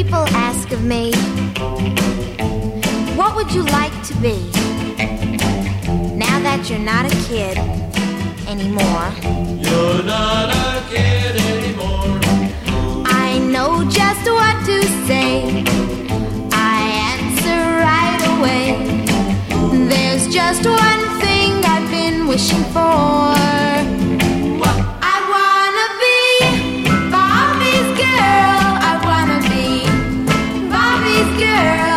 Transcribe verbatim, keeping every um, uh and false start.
People ask of me, what would you like to be now that you're not a kid anymore? You're not a kid anymore. I know just what to say. I answer right away. There's just one thing I've been wishing for. I wanna be Bobby's girl. I wanna be Bobby's girl.